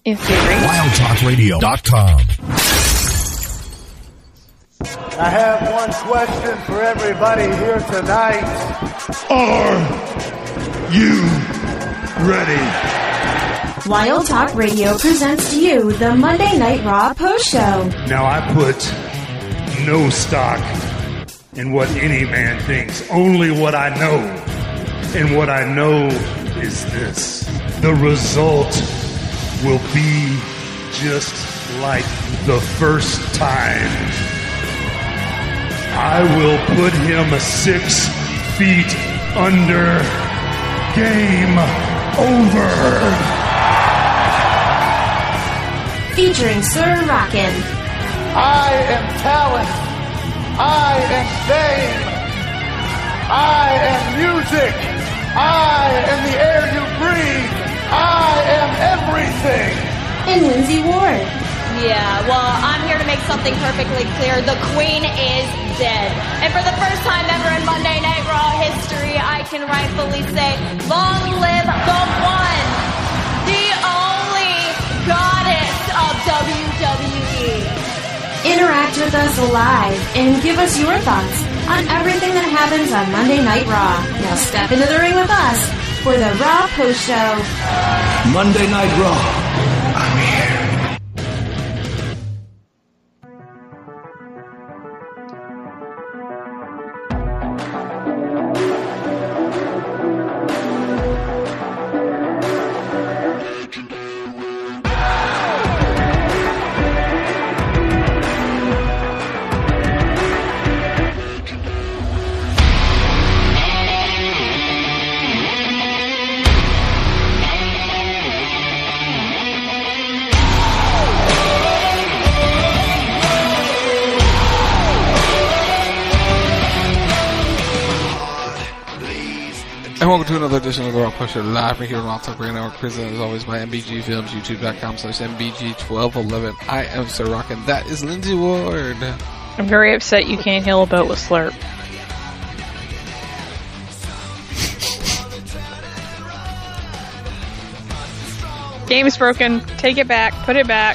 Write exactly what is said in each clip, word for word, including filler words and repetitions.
In theory. wild talk radio dot com. I have one question for everybody here tonight. Are you ready? Wild Talk Radio presents to you the Monday Night Raw Post Show. Now I put no stock in what any man thinks, only what I know. And what I know is this. The result will be just like the first time. I will put him six feet under. Game over. Featuring Sir Rockin'. I am talent. I am fame. I am music. I am the air you breathe. I am everything. And Lindsay Ward. Yeah, well, I'm here to make something perfectly clear. The Queen is dead. And for the first time ever in Monday Night Raw history, I can rightfully say, long live the one, the only goddess of W W E. Interact with us live and give us your thoughts on everything that happens on Monday Night Raw. Now step into the ring with us for the Raw Post Show. Monday Night Raw. I'm here. And welcome to another edition of the Raw Post Show, live right here on Wild Talk Radio Network, presented as always by M B G Films, youtube.com slash MBG twelve eleven. I am Sir Rockin'. That is Lindsay Ward. I'm very upset you can't hail a boat with slurp. Game's broken. Take it back. Put it back.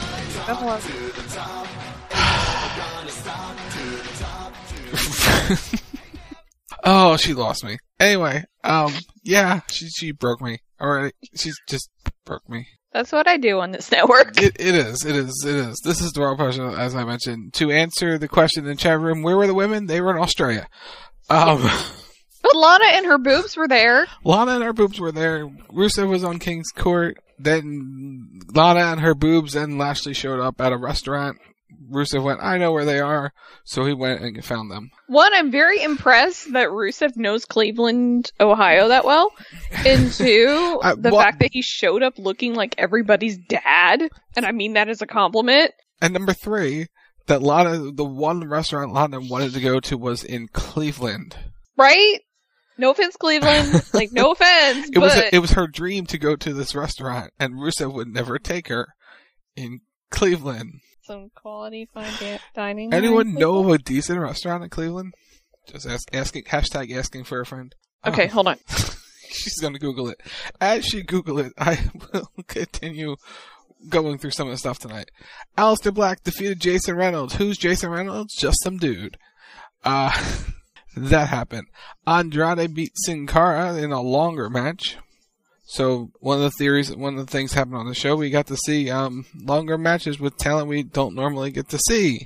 Oh, she lost me. Anyway, um, yeah, she she broke me. Alright, she just broke me. That's what I do on this network. It, it is, it is, it is. This is the Raw Post Show, as I mentioned. To answer the question in the chat room, where were the women? They were in Australia. Um, yeah. But Lana and her boobs were there. Lana and her boobs were there. Rusev was on King's Court. Then Lana and her boobs and Lashley showed up at a restaurant. Rusev went, I know where they are. So he went and found them. One, I'm very impressed that Rusev knows Cleveland, Ohio that well. And two, uh, the well, fact that he showed up looking like everybody's dad. And I mean that as a compliment. And number three, that Lana, the one restaurant Lana wanted to go to was in Cleveland. Right? No offense, Cleveland. Like, no offense, it but... Was a, it was her dream to go to this restaurant, and Rusev would never take her in Cleveland. Some quality fine da- dining. Anyone know of a decent restaurant in Cleveland? Just ask, asking, hashtag asking for a friend. Okay, oh. hold on. She's gonna Google it. As she Google it, I will continue going through some of the stuff tonight. Aleister Black defeated Jason Reynolds. Who's Jason Reynolds? Just some dude. Uh... That happened. Andrade beat Sin Cara in a longer match. So one of the theories, one of the things happened on the show, we got to see um, longer matches with talent we don't normally get to see.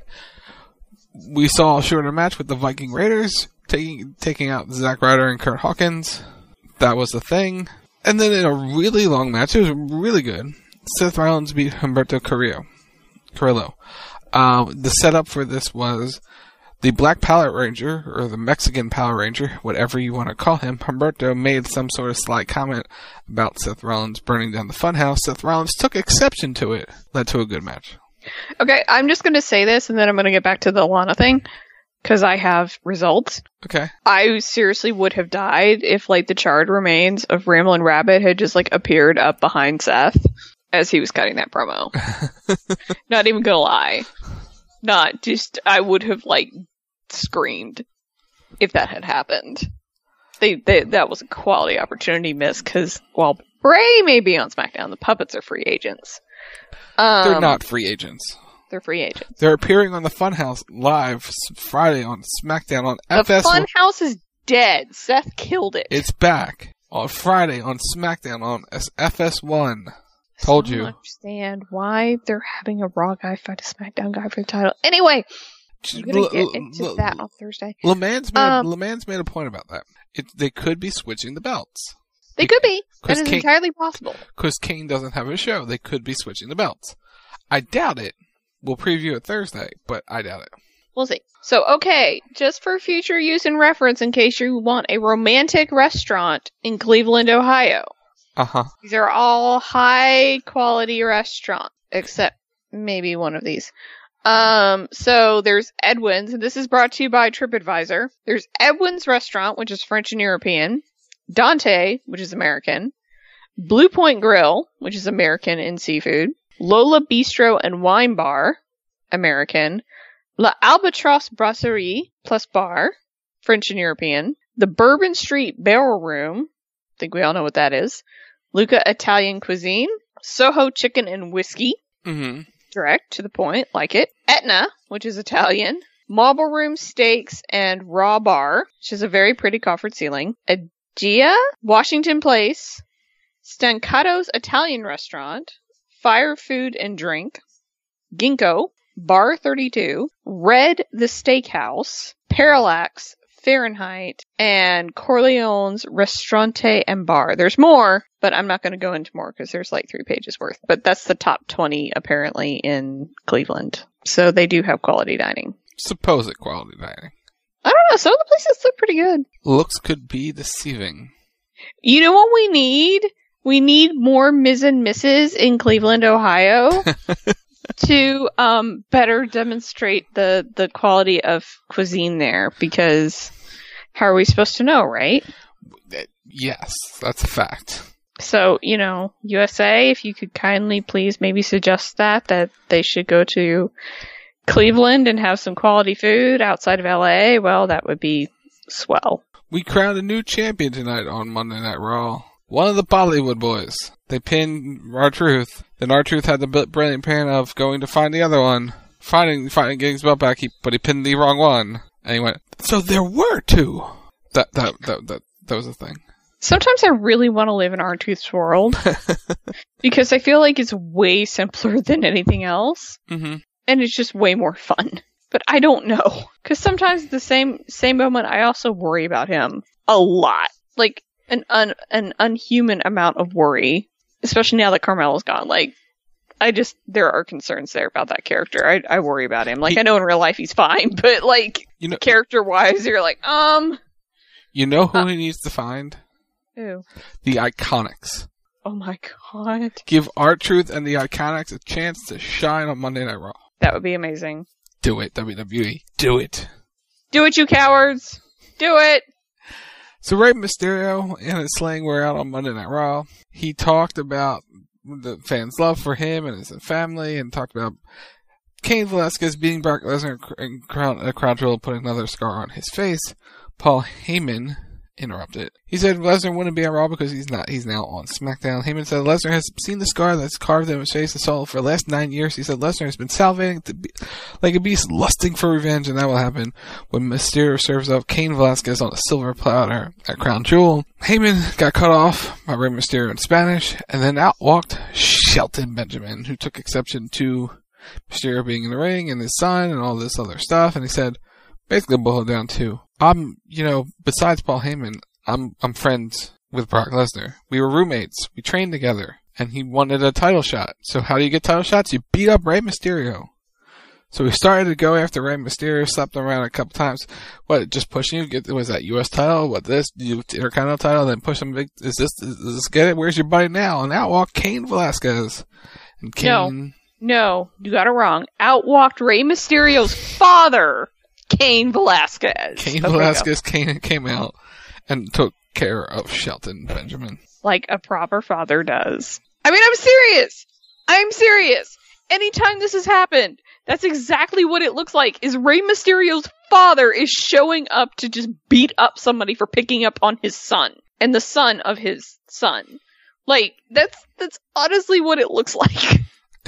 We saw a shorter match with the Viking Raiders taking taking out Zack Ryder and Kurt Hawkins. That was the thing. And then in a really long match, it was really good. Seth Rollins beat Humberto Carrillo. Carrillo. Uh, the setup for this was the Black Power Ranger, or the Mexican Power Ranger, whatever you want to call him, Humberto made some sort of slight comment about Seth Rollins burning down the funhouse. Seth Rollins took exception to it. Led to a good match. Okay, I'm just going to say this, and then I'm going to get back to the Lana thing, because I have results. Okay. I seriously would have died if, like, the charred remains of Ramblin' Rabbit had just, like, appeared up behind Seth as he was cutting that promo. Not even gonna lie. Not just, I would have, like, screamed if that had happened. They, they that was a quality opportunity miss, because while Bray may be on SmackDown, the puppets are free agents. Um, They're not free agents. They're free agents. They're appearing on the Funhouse live Friday on SmackDown on F S one. The Funhouse is dead. Seth killed it. It's back on Friday on SmackDown on F S one. Told I don't you. understand why they're having a Raw guy fight a SmackDown guy for the title. Anyway, I'm gonna get into that on Thursday. LeMans made, Um, a, LeMans made a point about that. It, they could be switching the belts. They could be. That 'Cause is Kane- entirely possible. Because Kane doesn't have a show. They could be switching the belts. I doubt it. We'll preview it Thursday, but I doubt it. We'll see. So, okay, just for future use and reference, in case you want a romantic restaurant in Cleveland, Ohio. Uh-huh. These are all high quality restaurants, except maybe one of these. Um, so there's Edwin's, and this is brought to you by TripAdvisor. There's Edwin's Restaurant, which is French and European. Dante, which is American. Blue Point Grill, which is American in seafood. Lola Bistro and Wine Bar, American. La Albatross Brasserie plus Bar, French and European. The Bourbon Street Barrel Room, I think we all know what that is. Luca Italian Cuisine. Soho Chicken and Whiskey, Mm-hmm. direct to the point, like it. Etna, which is Italian. Marble Room Steaks and Raw Bar, which is a very pretty coffered ceiling. Agia, Washington Place. Stancato's Italian Restaurant. Fire Food and Drink. Ginkgo. Bar thirty-two. Red the Steakhouse. Parallax. Fahrenheit. And Corleone's Restaurante and Bar. There's more, but I'm not going to go into more because there's like three pages worth. But that's the top twenty apparently in Cleveland. So they do have quality dining. Supposed quality dining. I don't know. Some of the places look pretty good. Looks could be deceiving. You know what we need? We need more Miz and Missus in Cleveland, Ohio to um, better demonstrate the, the quality of cuisine there. Because how are we supposed to know, right? Yes, that's a fact. So, you know, U S A, if you could kindly please maybe suggest that, that they should go to Cleveland and have some quality food outside of L A, well, that would be swell. We crowned a new champion tonight on Monday Night Raw. One of the Bollywood boys. They pinned R-Truth. Then R-Truth had the brilliant plan of going to find the other one. Finding, finding, getting his belt back, he, but he pinned the wrong one. And he went, so there were two. That, that, that, that, that was a thing. Sometimes I really want to live in R-Truth's world. Because I feel like it's way simpler than anything else. Mm-hmm. And it's just way more fun. But I don't know. Because sometimes at the same, same moment, I also worry about him. A lot. Like, an un, an unhuman amount of worry. Especially now that Carmelo's gone. Like, I just, there are concerns there about that character. I, I worry about him. Like, he, I know in real life he's fine, but like, you know, character-wise, you're like, um... You know who uh, he needs to find? Who? The Iconics. Oh my god. Give R-Truth and the Iconics a chance to shine on Monday Night Raw. That would be amazing. Do it, W W E. Do it. Do it, you cowards! Do it! So Rey Mysterio and his slang were out on Monday Night Raw. He talked about the fans' love for him and his family, and talked about Cain Velasquez beating Brock Lesnar and Crown, uh, Crown Jewel, putting another scar on his face. Paul Heyman interrupted. He said Lesnar wouldn't be on Raw because he's not. He's now on SmackDown. Heyman said Lesnar has seen the scar that's carved in his face and soul for the last nine years. He said Lesnar has been salivating to be, like a beast, lusting for revenge, and that will happen when Mysterio serves up Cain Velasquez on a silver platter at Crown Jewel. Heyman got cut off by Rey Mysterio in Spanish, and then out walked Shelton Benjamin, who took exception to Mysterio being in the ring and his son and all this other stuff. And he said, basically boiled down to, I'm, you know, besides Paul Heyman, I'm, I'm friends with Brock Lesnar. We were roommates. We trained together. And he wanted a title shot. So how do you get title shots? You beat up Rey Mysterio. So we started to go after Rey Mysterio, slapped him around a couple times. What, just pushing you? Get, was that U S title? What, this? You Intercontinental title? Then push him big. Is this, is this get it? Where's your buddy now? And out walked Cain Velasquez. And Cain. No. No. You got it wrong. Out walked Rey Mysterio's father, Cain Velasquez. Cain Okay, Velasquez came, came out and took care of Shelton Benjamin. Like a proper father does. I mean, I'm serious. I'm serious. Anytime this has happened, that's exactly what it looks like, is Rey Mysterio's father is showing up to just beat up somebody for picking up on his son. And the son of his son. Like, that's, that's honestly what it looks like.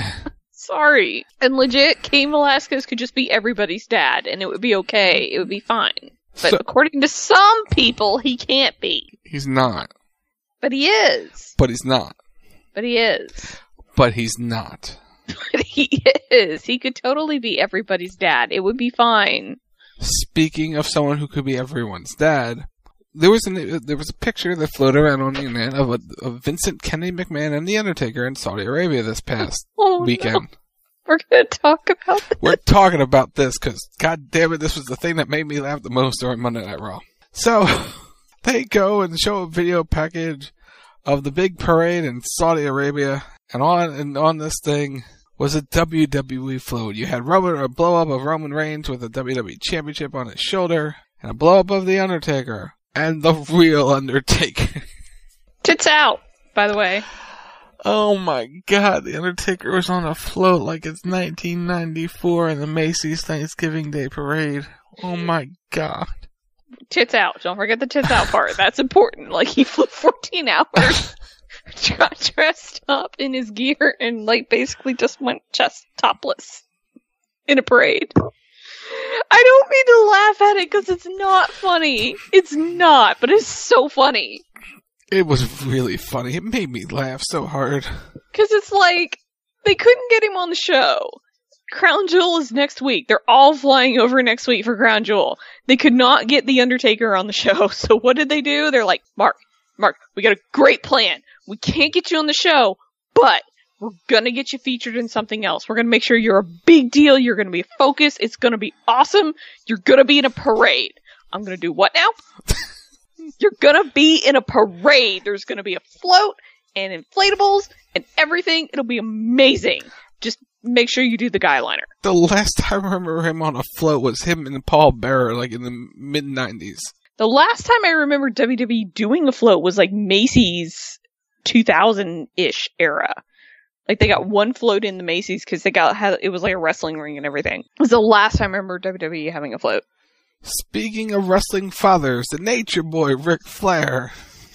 Sorry. And legit, Cain Velasquez could just be everybody's dad, and it would be okay. It would be fine. But So- according to some people, he can't be. He's not. But he is. But he's not. But he is. But he's not. But he is. He could totally be everybody's dad. It would be fine. Speaking of someone who could be everyone's dad, there was an, there was a picture that floated around on the internet of, a, of Vincent Kennedy McMahon and The Undertaker in Saudi Arabia this past Oh, weekend. no. We're going to talk about this. We're talking about this because, god damn it, this was the thing that made me laugh the most during Monday Night Raw. So, they go and show a video package of the big parade in Saudi Arabia, and on and on this thing was a W W E float. You had Roman, a blow up of Roman Reigns with a W W E Championship on his shoulder, and a blow up of The Undertaker, and the real Undertaker. Tits out, by the way. Oh my god, The Undertaker was on a float like it's nineteen ninety-four in the Macy's Thanksgiving Day Parade. Oh my god. Tits out. Don't forget the tits out part. That's important. Like, he flew fourteen hours, got dressed up in his gear, and, like, basically just went chest topless in a parade. I don't mean to laugh at it because it's not funny. It's not, but it's so funny. It was really funny. It made me laugh so hard. Because it's like, they couldn't get him on the show. Crown Jewel is next week. They're all flying over next week for Crown Jewel. They could not get The Undertaker on the show. So what did they do? They're like, Mark, Mark, we got a great plan. We can't get you on the show, but we're gonna get you featured in something else. We're gonna make sure you're a big deal. You're gonna be focused. It's gonna be awesome. You're gonna be in a parade. I'm gonna do what now? You're gonna be in a parade. There's gonna be a float and inflatables and everything. It'll be amazing. Just make sure you do the guy liner. The last time I remember him on a float was him and Paul Bearer, like in the mid nineties. The last time I remember W W E doing a float was like Macy's two thousand-ish era. Like, they got one float in the Macy's because they got, had, it was like a wrestling ring and everything. It was the last time I remember W W E having a float. Speaking of wrestling fathers, the Nature Boy, Ric Flair.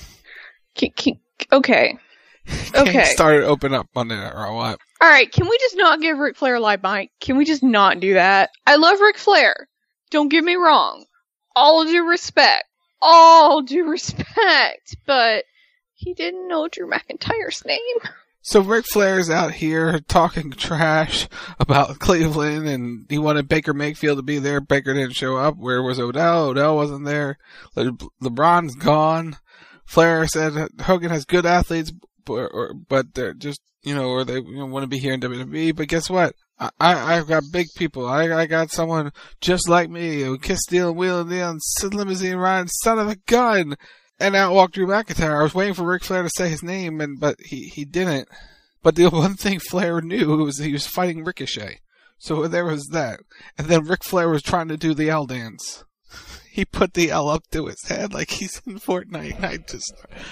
Can, can, okay. Okay. Started open up Monday Night Raw. What? Alright, can we just not give Ric Flair a live mic? Can we just not do that? I love Ric Flair. Don't get me wrong. All due respect. All due respect. But he didn't know Drew McIntyre's name. So Ric Flair's out here talking trash about Cleveland, and he wanted Baker Mayfield to be there. Baker didn't show up. Where was Odell? Odell wasn't there. Le- LeBron's gone. Flair said Hogan has good athletes, but, or, but they're just, you know, or they you know, want to be here in W W E. But guess what? I, I, I've got big people. I, I got someone just like me who kiss, steal, and wheel, and deal, and sit limousine riding, son of a gun. And out walked Drew McIntyre. I was waiting for Ric Flair to say his name, and but he, he didn't. But the one thing Flair knew was he was fighting Ricochet. So there was that. And then Ric Flair was trying to do the L dance. He put the L up to his head like he's in Fortnite. And I just...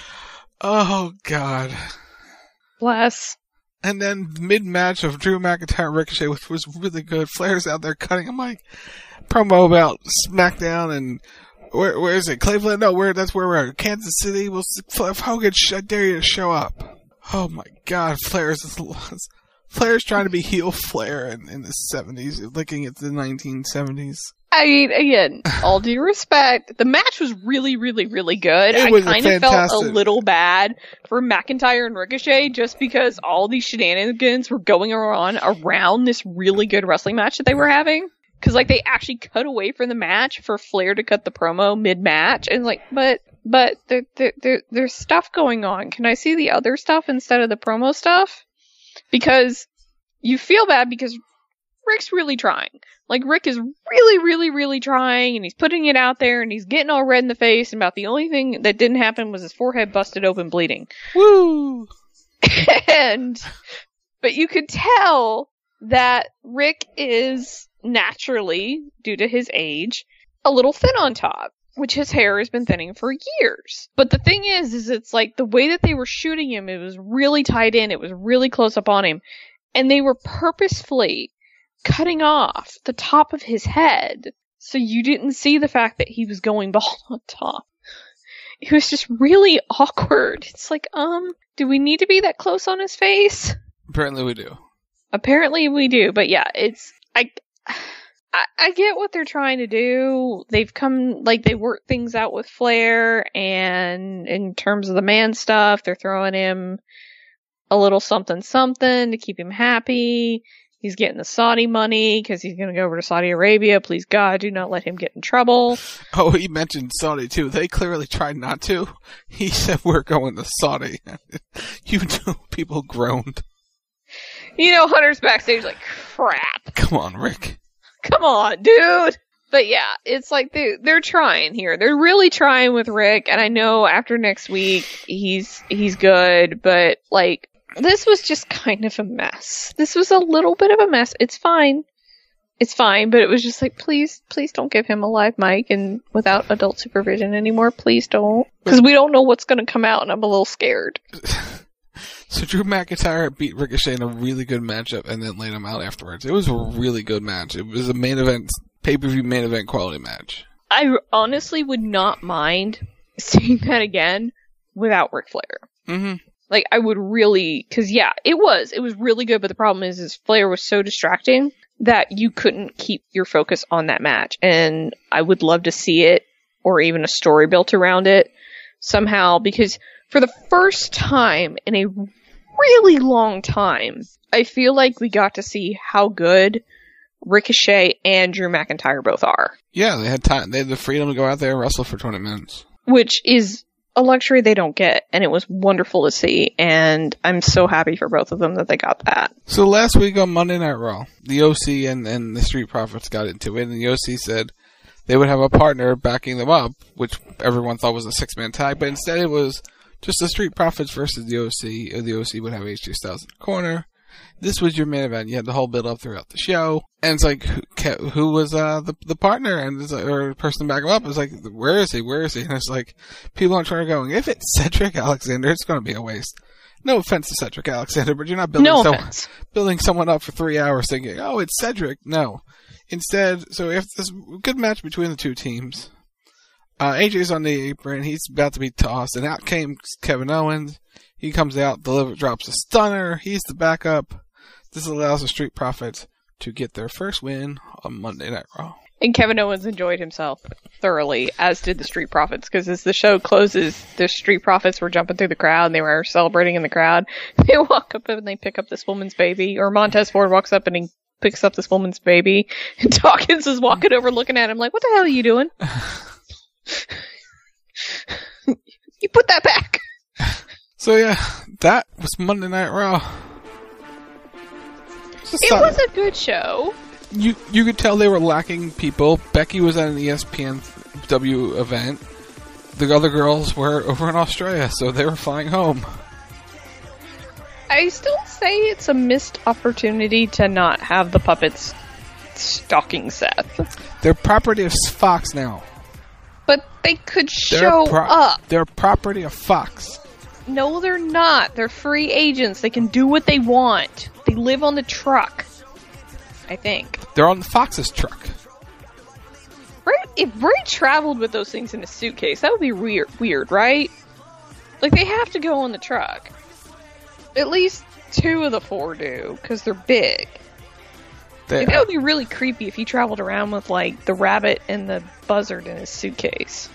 Oh, God. Bless. And then mid-match of Drew McIntyre and Ricochet, which was really good. Flair's out there cutting a mic promo about SmackDown and... Where, where is it? Cleveland? No, where, that's where we're at. Kansas City? Well, if Hogan, I dare you to show up. Oh my god, Flair's, Flair's trying to be heel Flair in, in the seventies, looking at the nineteen seventies. I mean, again, all due respect, the match was really, really, really good. It I was kind of felt fantastic. a little bad for McIntyre and Ricochet just because all these shenanigans were going on around this really good wrestling match that they were having. Because, like, they actually cut away from the match for Flair to cut the promo mid-match. And, like, but, but, there, there, there, there's stuff going on. Can I see the other stuff instead of the promo stuff? Because you feel bad because Rick's really trying. Like, Rick is really, really, really trying, and he's putting it out there, and he's getting all red in the face, and about the only thing that didn't happen was his forehead busted open bleeding. Woo! And, but you could tell that Rick is... naturally, due to his age, a little thin on top, which his hair has been thinning for years. But the thing is, is it's like the way that they were shooting him, it was really tight in, it was really close up on him, and they were purposefully cutting off the top of his head, so you didn't see the fact that he was going bald on top. It was just really awkward. It's like, um, do we need to be that close on his face? Apparently we do. Apparently we do, but yeah, it's I, I I get what they're trying to do. They've come like they work things out with Flair, and in terms of the man stuff, they're throwing him a little something something to keep him happy. He's getting the Saudi money because he's going to go over to Saudi Arabia. Please God, do not let him get in trouble. Oh, he mentioned Saudi too. They clearly tried not to. He said we're going to Saudi. You know, people groaned. You know, Hunter's backstage like, crap. Come on, Rick. Come on, dude. But yeah, it's like they, they're trying here. They're really trying with Rick. And I know after next week, he's he's good. But like, this was just kind of a mess. This was a little bit of a mess. It's fine. It's fine. But it was just like, please, please don't give him a live mic and without adult supervision anymore. Please don't. Because we don't know what's going to come out and I'm a little scared. So Drew McIntyre beat Ricochet in a really good matchup and then laid him out afterwards. It was a really good match. It was a main event, pay-per-view main event quality match. I honestly would not mind seeing that again without Ric Flair. Mm-hmm. Like, I would really, cause yeah, it was, it was really good, but the problem is, is Flair was so distracting that you couldn't keep your focus on that match. And I would love to see it, or even a story built around it somehow, because for the first time in a really long time, I feel like we got to see how good Ricochet and Drew McIntyre both are. Yeah, they had time. They had the freedom to go out there and wrestle for twenty minutes. Which is a luxury they don't get, and it was wonderful to see, and I'm so happy for both of them that they got that. So last week on Monday Night Raw, the O C and, and the Street Profits got into it, and the O C said they would have a partner backing them up, which everyone thought was a six-man tag, but instead it was just the Street Profits versus the O C. The O C would have A J Styles in the corner. This was your main event. You had the whole build up throughout the show, and it's like, who, who was uh, the the partner and it's like, or the person backing him up? It's like, where is he? Where is he? And it's like, people on Twitter going, if it's Cedric Alexander, it's going to be a waste. No offense to Cedric Alexander, but you're not building no someone, building someone up for three hours thinking, oh, it's Cedric. No, instead, so if this good match between the two teams. Uh, A J's on the apron. He's about to be tossed, and out came Kevin Owens. He comes out, delivers, drops a stunner. He's the backup. This allows the Street Profits to get their first win on Monday Night Raw. And Kevin Owens enjoyed himself thoroughly, as did the Street Profits, because as the show closes, the Street Profits were jumping through the crowd, and they were celebrating in the crowd. They walk up and they pick up this woman's baby, or Montez Ford walks up and he picks up this woman's baby, and Dawkins is walking over looking at him like, what the hell are you doing? You put that back. So yeah, that was Monday Night Raw. It was a good show. You you could tell they were lacking people. Becky was at an E S P N W event. The other girls were over in Australia, so they were flying home. I still say it's a missed opportunity to not have the puppets stalking Seth. They're property of Fox now. But they could They're show pro- up. They're property of Fox. No, they're not. They're free agents. They can do what they want. They live on the truck, I think. They're on Fox's truck. Ray, if Ray traveled with those things in a suitcase, that would be weird, weird, right? Like, they have to go on the truck. At least two of the four do, because they're big. They Like, that would be really creepy if he traveled around with, like, the rabbit and the buzzard in his suitcase.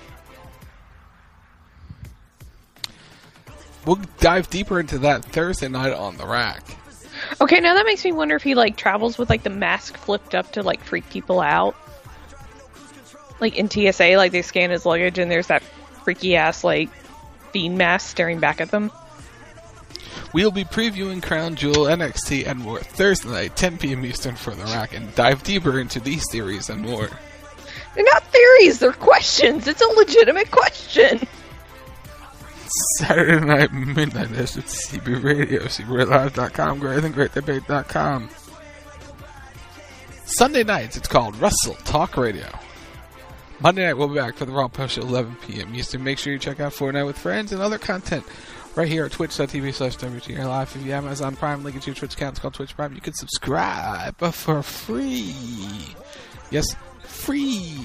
We'll dive deeper into that Thursday night on the Rack. Okay, now that makes me wonder if he, like, travels with, like, the mask flipped up to, like, freak people out. Like, in T S A, like, they scan his luggage and there's that freaky-ass, like, fiend mask staring back at them. We'll be previewing Crown Jewel, N X T, and more Thursday night, ten p.m. Eastern for the Rack, and dive deeper into these theories and more. They're not theories, they're questions. It's a legitimate question. Saturday night, midnight, at C B Radio, C B Live dot com, greater than great debate dot com. Sunday nights, it's called Wrestle Talk Radio. Monday night, we'll be back for the Raw Post at eleven p.m. Eastern. Make sure you check out Fortnite with Friends and other content right here at twitch.tv slash WTR Live. If you have Amazon Prime, link it to your Twitch account. It's called Twitch Prime. You can subscribe for free. Yes, free.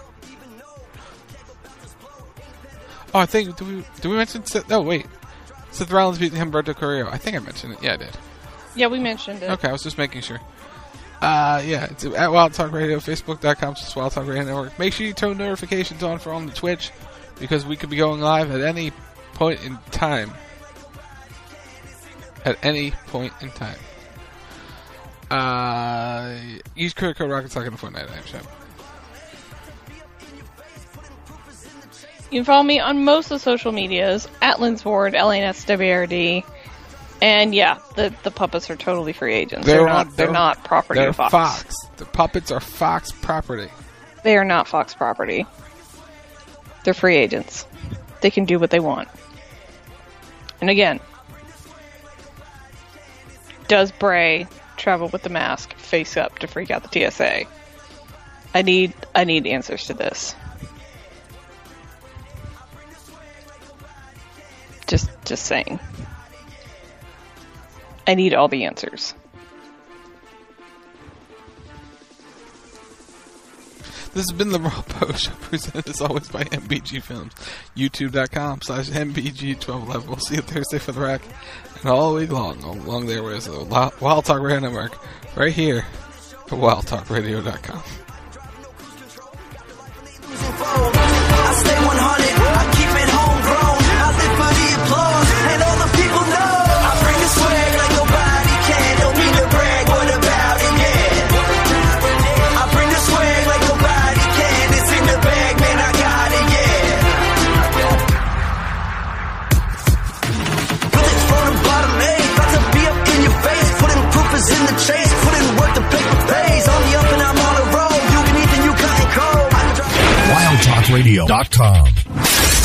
Oh, I think, did we, did we mention Seth? No, wait. Seth Rollins beat Humberto Carrillo. I think I mentioned it. Yeah, I did. Yeah, we mentioned it. Okay, I was just making sure. Uh, yeah, it's at Wild Talk Radio, facebook dot com slash Wild Talk Radio Network. Make sure you turn notifications on for on the Twitch, because we could be going live at any point in time. At any point in time. Uh, use credit code Rocket Talk in the Fortnite I M Show. You can follow me on most of the social medias, at Lynn's Ward, L A N S W R D. And yeah, the, the puppets are totally free agents. They're, they're not they're, they're not property they're of Fox. Fox. The puppets are Fox property. They are not Fox property. They're free agents. They can do what they want. And again, does Bray travel with the mask face up to freak out the T S A? I need I need answers to this. Just just saying. I need all the answers. This has been the Raw Post Show, presented as always by M B G Films. YouTube dot com slash M B G twelve eleven. We'll see you Thursday for the rack. And all week long, along there with the Wild Talk Radio Network, right here at wild talk radio dot com. I stay one hundred, I keep it homegrown. I live for the applause, and all the people know. I bring the swag like nobody can. Don't mean to brag, what about it, yeah? I bring the swag like nobody can. It's in the bag, man, I got it, yeah. Bullets from the bottom, hey, about to be up in your face. Putting proof is in the chase, putting work the paper pays. On the up and I'm on the road. You can eat and you cut and cold. wild talk radio dot com